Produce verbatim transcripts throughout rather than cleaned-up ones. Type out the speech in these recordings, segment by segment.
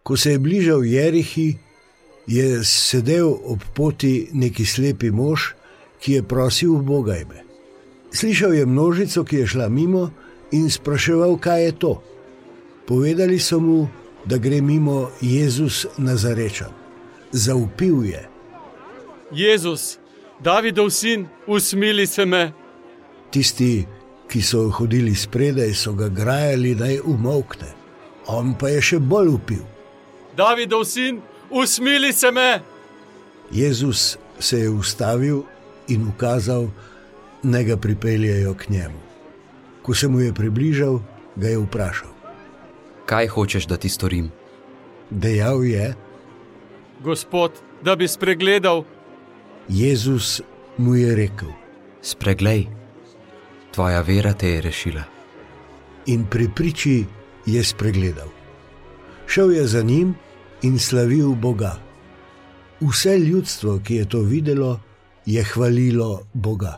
Ko se je bližal Jerihi, je sedel ob poti neki slepi mož, ki je prosil ubogajme. Slišal je množico, ki je šla mimo, in spraševal, kaj je to. Povedali so mu, da gre mimo Jezus Nazarečan. Zavpil je: Jezus, Davidov sin, usmili se me. Tisti, ki so hodili spredaj, so ga grajali, naj umolkne. On pa je še bolj vpil: Davidov sin, usmili se me. Jezus se je ustavil in ukazal, naj ga pripeljejo k njemu. Ko se mu je približal, ga je vprašal: Kaj hočeš, da ti storim? Dejal je: Gospod, da bi spregledal. Jezus mu je rekel: Spreglej, tvoja vera te je rešila. In pri priči je spregledal. Šel je za njim in slavil Boga. Vse ljudstvo, ki je to videlo, je hvalilo Boga.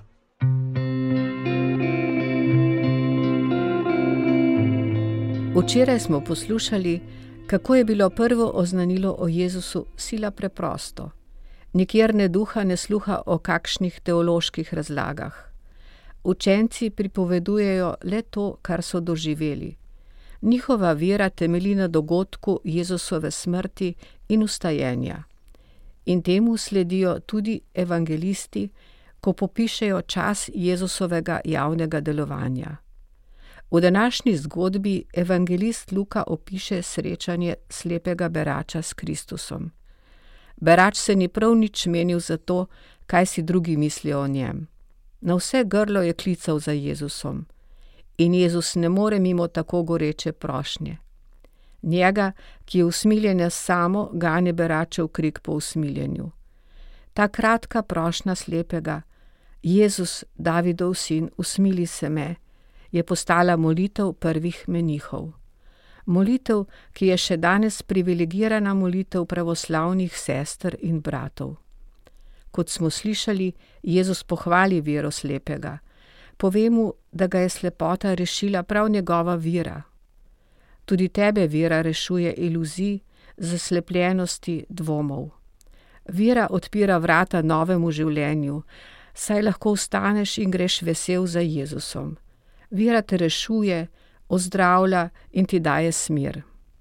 Včeraj smo poslušali, kako je bilo prvo oznanilo o Jezusu sila preprosto. Nikjer ne duha ne sluha o kakšnih teoloških razlagah. Učenci pripovedujejo le to, kar so doživeli. Njihova vera temelji na dogodku Jezusove smrti in vstajenja. In temu sledijo tudi evangelisti, ko popišejo čas Jezusovega javnega delovanja. V današnji zgodbi evangelist Luka opiše srečanje slepega berača s Kristusom. Berač se ni prav nič menil za to, kaj si drugi mislijo o njem. Na vse grlo je klical za Jezusom. In Jezus ne more mimo tako goreče prošnje. Njega, ki je usmiljenja samo, gane beračev krik po usmiljenju. Ta kratka prošnja slepega: Jezus, Davidov sin, usmili se me, je postala molitev prvih menihov. Molitev, ki je še danes privilegirana molitev pravoslavnih sester in bratov. Kot smo slišali, Jezus pohvali vero slepega. Pove mu, da ga je slepota rešila prav njegova vera. Tudi tebe vera rešuje iluzij, zaslepljenosti, dvomov. Vera odpira vrata novemu življenju, saj lahko vstaneš in greš vesel za Jezusom. Vera te rešuje, ozdravlja in ti daje smer.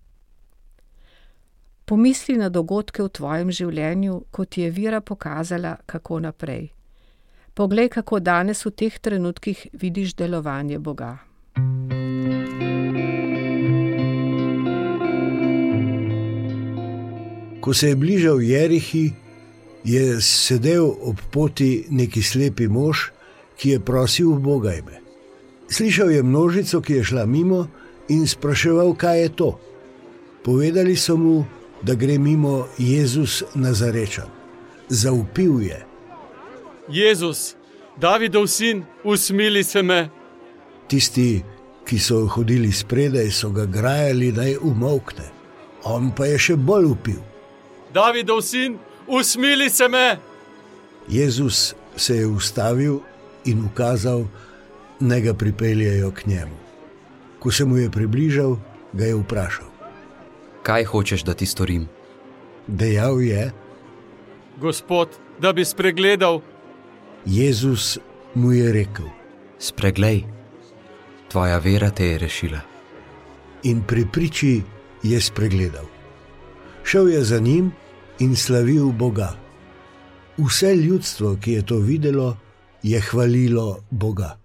Pomisli na dogodke v tvojem življenju, ko ti je vera pokazala, kako naprej. Poglej, kako danes v teh trenutkih vidiš delovanje Boga. Ko se je bližal Jerihi, je sedel ob poti neki slepi mož, ki je prosil ubogajme. Slišal je množico, ki je šla mimo, in spraševal, kaj je to. Povedali so mu, da gre mimo Jezus Nazarečan. Zavpil je: Jezus, Davidov sin, usmili se me. Tisti, ki so hodili spredaj, so ga grajali, naj umolkne. On pa je še bolj vpil: Davidov sin, usmili se me. Jezus se je ustavil in ukazal, naj ga pripeljejo k njemu. Ko se mu je približal, ga je vprašal: Kaj hočeš, da ti storim? Dejal je: Gospod, da bi spregledal. Jezus mu je rekel: Spreglej, tvoja vera te je rešila. In pri priči je spregledal. Šel je za njim in slavil Boga. Vse ljudstvo, ki je to videlo, je hvalilo Boga.